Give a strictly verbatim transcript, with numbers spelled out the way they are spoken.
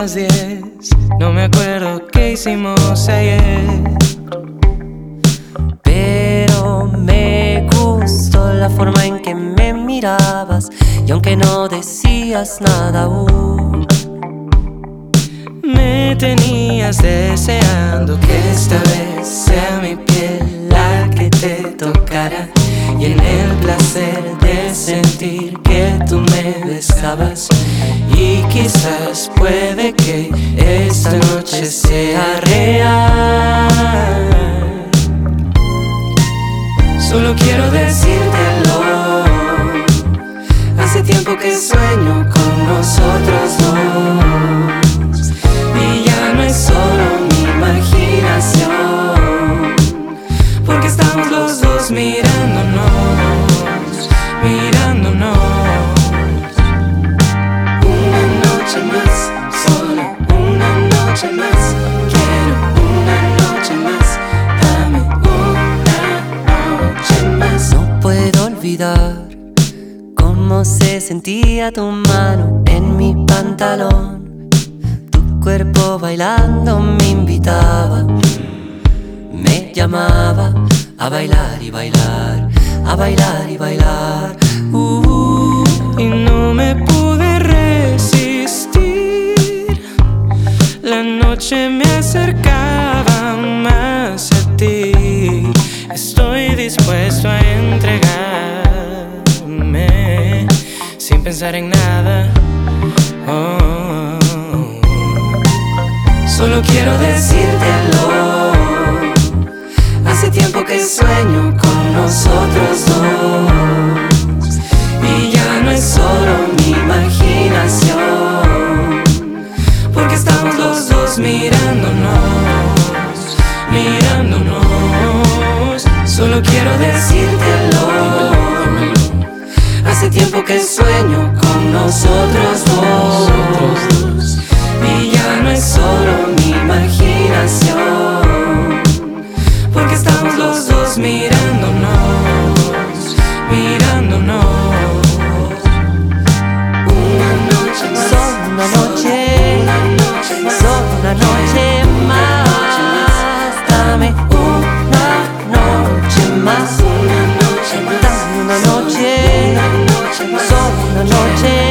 las diez. No me acuerdo qué hicimos ayer, pero me gustó la forma en que me mirabas, y aunque no decías nada aún, me tenías deseando que esta vez sea mi piel la que te tocara, y en el placer de sentir que tú me besabas. Y quizás puede que esta noche sea real. Solo quiero decírtelo, hace tiempo que sueño con nosotros dos, y ya no es solo mi imaginación, porque estamos los dos mirándonos, mirándonos. Una noche más, solo una noche más. Quiero una noche más, dame una noche más. no puedo olvidar cómo se sentía tu mano en mi pantalón. Tu cuerpo bailando me invitaba, me llamaba a bailar y bailar, a bailar y bailar. Uh, y no me pude resistir. La noche me acercaba más a ti. Estoy dispuesto a entregarme sin pensar en nada. Oh, solo quiero decírtelo, hace tiempo que sueño con nosotros dos, y ya no es solo mi imaginación, porque estamos los dos mirándonos, mirándonos. Solo quiero decírtelo, hace tiempo que sueño con nosotros dos, y ya no es solo mi imaginación, porque estamos los dos mirándonos, mirándonos. Una noche más, Solo una noche, solo una noche más. Dame una noche más, una noche más, dame una noche, una noche más, solo una noche